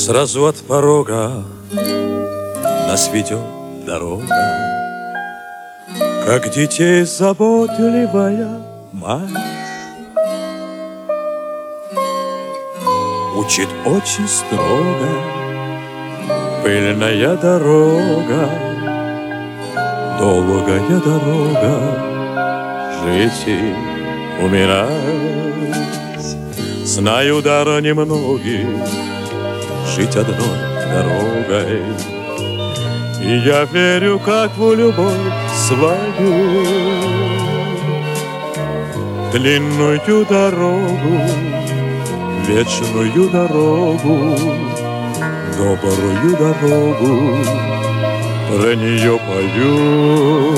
Сразу от порога нас ведет дорога, как детей заботливая мать. Учит очень строго пыльная дорога, долгая дорога, жить и умирать. Знаю дар немногих жить одной дорогой, и я верю, как в любовь свою. Длинную дорогу, вечную дорогу, добрую дорогу, про нее пою.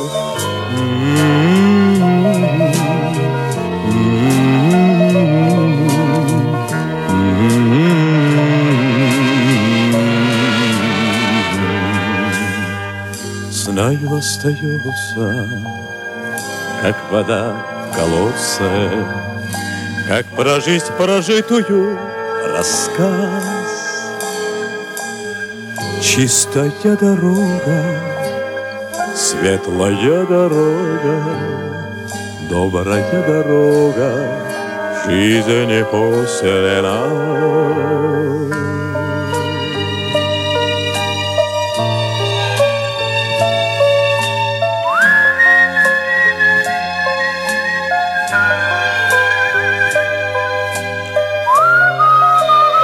Знаю, остается, как вода в колодце, как про жизнь прожитую рассказ. Чистая дорога, светлая дорога, добрая дорога, жизни после нас.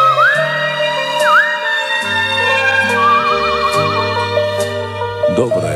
Добрая